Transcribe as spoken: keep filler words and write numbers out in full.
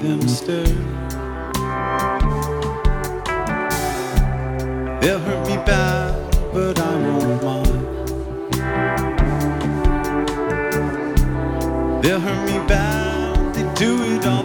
them stir. They'll hurt me bad, but I won't mind. They'll hurt me bad, they do it all.